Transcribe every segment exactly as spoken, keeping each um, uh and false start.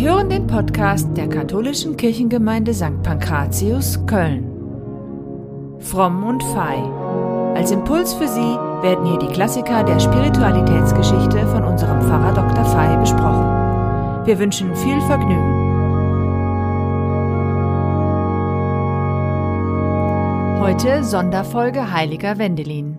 hören den Podcast der katholischen Kirchengemeinde Sankt Pankratius, Köln. Fromm und Fei. Als Impuls für Sie werden hier die Klassiker der Spiritualitätsgeschichte von unserem Pfarrer Doktor Fei besprochen. Wir wünschen viel Vergnügen. Heute Sonderfolge Heiliger Wendelin.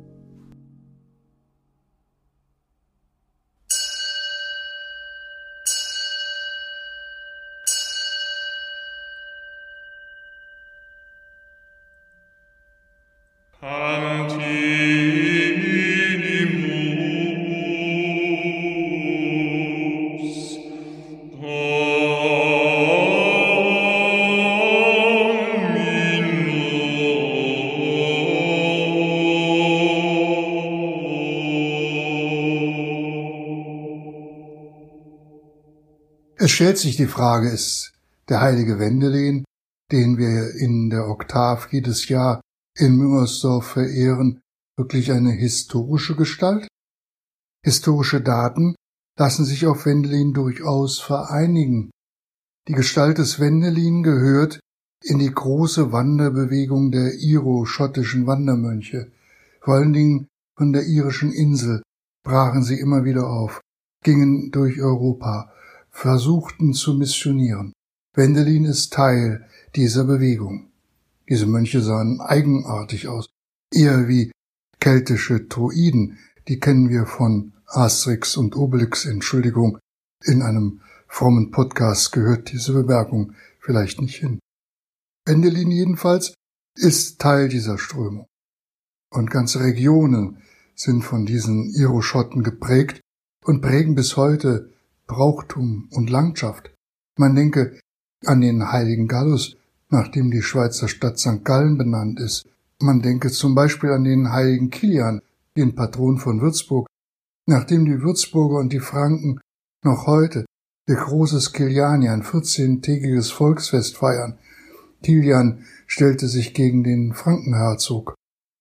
Es stellt sich die Frage, ist der heilige Wendelin, den wir in der Oktav jedes Jahr in Müngersdorf verehren, wirklich eine historische Gestalt? Historische Daten lassen sich auf Wendelin durchaus vereinigen. Die Gestalt des Wendelin gehört in die große Wanderbewegung der iro-schottischen Wandermönche. Vor allen Dingen von der irischen Insel brachen sie immer wieder auf, gingen durch Europa, versuchten zu missionieren. Wendelin ist Teil dieser Bewegung. Diese Mönche sahen eigenartig aus, eher wie keltische Druiden. Die kennen wir von Asterix und Obelix, Entschuldigung, in einem frommen Podcast gehört diese Bemerkung vielleicht nicht hin. Wendelin jedenfalls ist Teil dieser Strömung. Und ganze Regionen sind von diesen Iroschotten geprägt und prägen bis heute Brauchtum und Landschaft. Man denke an den heiligen Gallus, nach dem die Schweizer Stadt Sankt Gallen benannt ist. Man denke zum Beispiel an den heiligen Kilian, den Patron von Würzburg, nachdem die Würzburger und die Franken noch heute ihr großes Kiliania, ein vierzehntägiges Volksfest feiern. Kilian stellte sich gegen den Frankenherzog.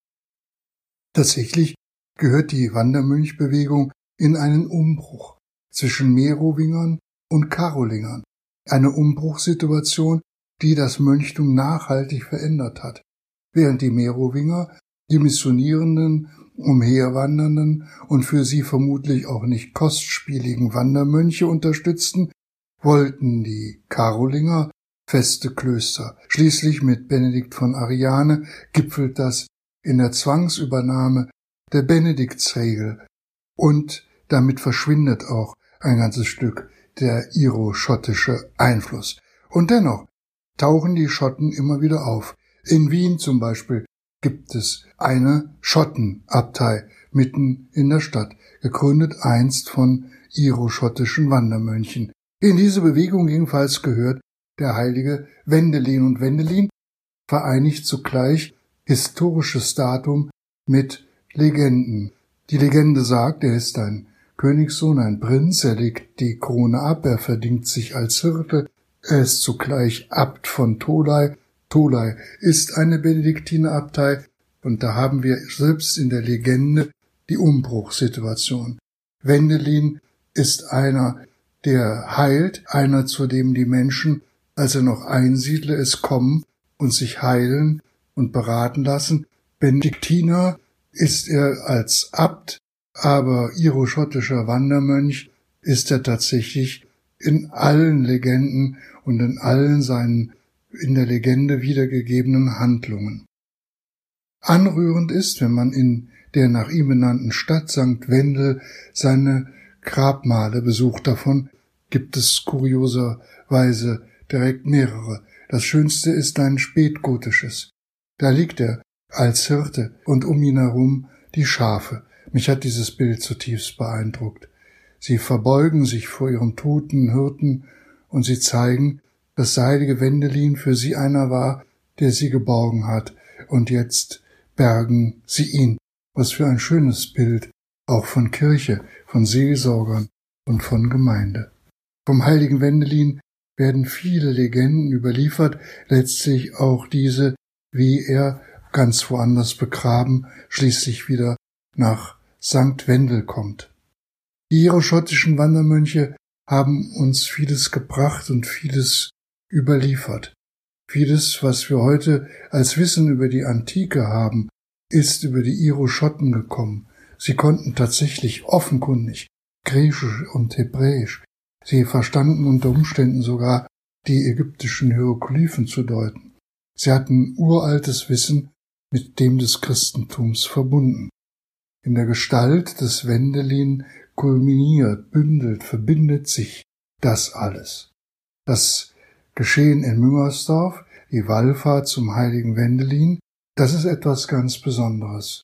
Tatsächlich gehört die Wandermönchbewegung in einen Umbruch zwischen Merowingern und Karolingern, eine Umbruchssituation, die das Mönchtum nachhaltig verändert hat. Während die Merowinger die missionierenden, umherwandernden und für sie vermutlich auch nicht kostspieligen Wandermönche unterstützten, wollten die Karolinger feste Klöster. Schließlich mit Benedikt von Ariane gipfelt das in der Zwangsübernahme der Benediktsregel und damit verschwindet auch ein ganzes Stück der iro-schottische Einfluss. Und dennoch tauchen die Schotten immer wieder auf. In Wien zum Beispiel gibt es eine Schottenabtei mitten in der Stadt, gegründet einst von iro-schottischen Wandermönchen. In diese Bewegung ebenfalls gehört der heilige Wendelin. Und Wendelin vereinigt zugleich historisches Datum mit Legenden. Die Legende sagt, er ist ein Königssohn, ein Prinz, er legt die Krone ab, er verdingt sich als Hirte, er ist zugleich Abt von Tholey. Tholey ist eine Benediktinerabtei und da haben wir selbst in der Legende die Umbruchssituation. Wendelin ist einer, der heilt, einer, zu dem die Menschen, als er noch Einsiedler ist, kommen und sich heilen und beraten lassen. Benediktiner ist er als Abt, aber iro-schottischer Wandermönch ist er tatsächlich in allen Legenden und in allen seinen in der Legende wiedergegebenen Handlungen. Anrührend ist, wenn man in der nach ihm benannten Stadt Sankt Wendel seine Grabmale besucht. Davon gibt es kurioserweise direkt mehrere. Das schönste ist ein spätgotisches. Da liegt er als Hirte und um ihn herum die Schafe. Mich hat dieses Bild zutiefst beeindruckt. Sie verbeugen sich vor ihrem toten Hirten und sie zeigen, dass der heilige Wendelin für sie einer war, der sie geborgen hat, und jetzt bergen sie ihn. Was für ein schönes Bild, auch von Kirche, von Seelsorgern und von Gemeinde. Vom heiligen Wendelin werden viele Legenden überliefert, letztlich auch diese, wie er ganz woanders begraben, schließlich wieder nach Sankt Wendel kommt. Die iro-schottischen Wandermönche haben uns vieles gebracht und vieles überliefert. Vieles, was wir heute als Wissen über die Antike haben, ist über die Iroschotten gekommen. Sie konnten tatsächlich offenkundig Griechisch und Hebräisch. Sie verstanden unter Umständen sogar die ägyptischen Hieroglyphen zu deuten. Sie hatten uraltes Wissen mit dem des Christentums verbunden. In der Gestalt des Wendelin kulminiert, bündelt, verbindet sich das alles. Das Geschehen in Müngersdorf, die Wallfahrt zum heiligen Wendelin, das ist etwas ganz Besonderes.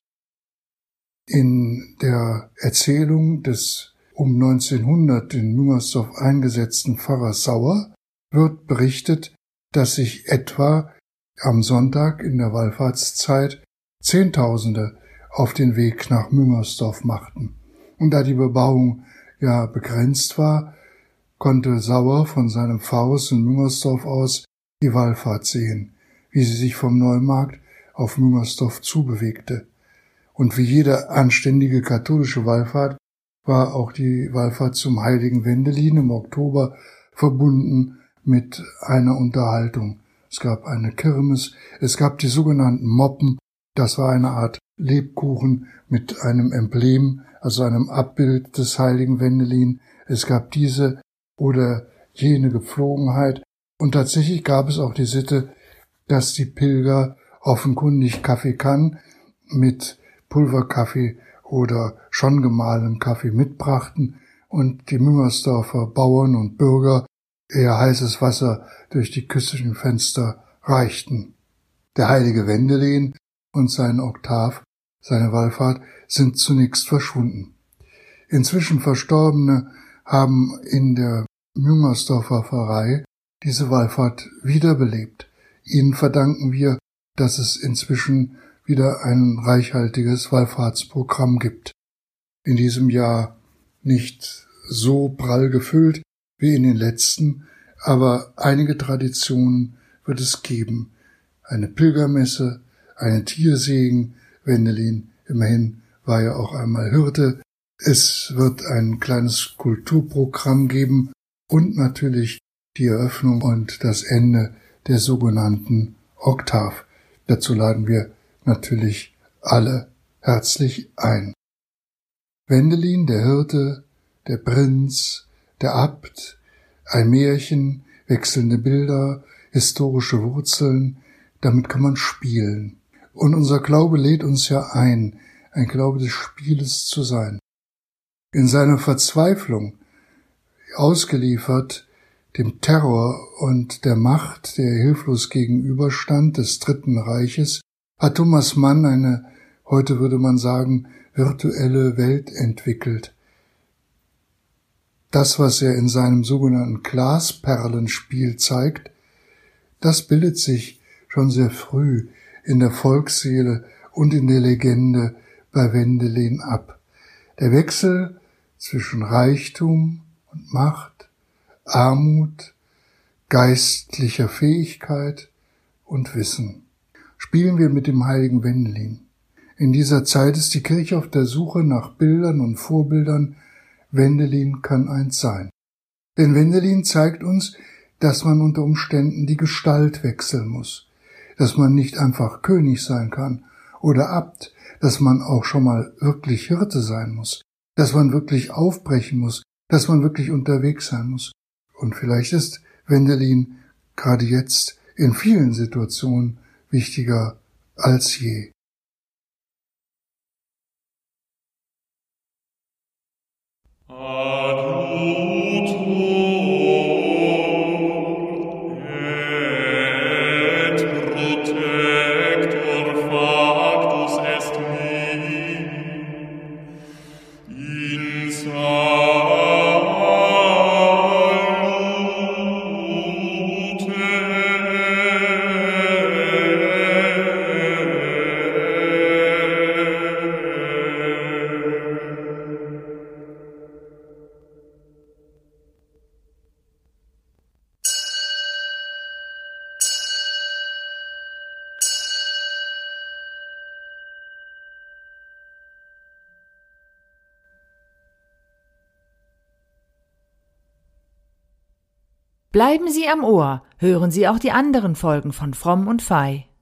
In der Erzählung des um neunzehnhundert in Müngersdorf eingesetzten Pfarrers Sauer wird berichtet, dass sich etwa am Sonntag in der Wallfahrtszeit Zehntausende auf den Weg nach Müngersdorf machten. Und da die Bebauung ja begrenzt war, konnte Sauer von seinem Pfarrhaus in Müngersdorf aus die Wallfahrt sehen, wie sie sich vom Neumarkt auf Müngersdorf zubewegte. Und wie jede anständige katholische Wallfahrt war auch die Wallfahrt zum heiligen Wendelin im Oktober verbunden mit einer Unterhaltung. Es gab eine Kirmes, es gab die sogenannten Moppen, das war eine Art Lebkuchen mit einem Emblem, also einem Abbild des heiligen Wendelin. Es gab diese oder jene Gepflogenheit und tatsächlich gab es auch die Sitte, dass die Pilger offenkundig Kaffee kann mit Pulverkaffee oder schon gemahlenem Kaffee mitbrachten und die Müngersdorfer Bauern und Bürger eher heißes Wasser durch die Küchenfenster reichten. Der heilige Wendelin und sein Oktav, seine Wallfahrt, sind zunächst verschwunden. Inzwischen Verstorbene haben in der Müngersdorfer Pfarrei diese Wallfahrt wiederbelebt. Ihnen verdanken wir, dass es inzwischen wieder ein reichhaltiges Wallfahrtsprogramm gibt. In diesem Jahr nicht so prall gefüllt wie in den letzten, aber einige Traditionen wird es geben. Eine Pilgermesse, einen Tiersegen, Wendelin immerhin war ja auch einmal Hirte. Es wird ein kleines Kulturprogramm geben und natürlich die Eröffnung und das Ende der sogenannten Oktav. Dazu laden wir natürlich alle herzlich ein. Wendelin, der Hirte, der Prinz, der Abt, ein Märchen, wechselnde Bilder, historische Wurzeln, damit kann man spielen. Und unser Glaube lädt uns ja ein, ein Glaube des Spieles zu sein. In seiner Verzweiflung, ausgeliefert dem Terror und der Macht, der hilflos gegenüberstand, des Dritten Reiches, hat Thomas Mann eine, heute würde man sagen, virtuelle Welt entwickelt. Das, was er in seinem sogenannten Glasperlenspiel zeigt, das bildet sich schon sehr früh in der Volksseele und in der Legende bei Wendelin ab. Der Wechsel zwischen Reichtum und Macht, Armut, geistlicher Fähigkeit und Wissen. Spielen wir mit dem heiligen Wendelin. In dieser Zeit ist die Kirche auf der Suche nach Bildern und Vorbildern. Wendelin kann eins sein. Denn Wendelin zeigt uns, dass man unter Umständen die Gestalt wechseln muss, dass man nicht einfach König sein kann oder Abt, dass man auch schon mal wirklich Hirte sein muss, dass man wirklich aufbrechen muss, dass man wirklich unterwegs sein muss. Und vielleicht ist Wendelin gerade jetzt in vielen Situationen wichtiger als je. Bleiben Sie am Ohr, hören Sie auch die anderen Folgen von Fromm und Fei.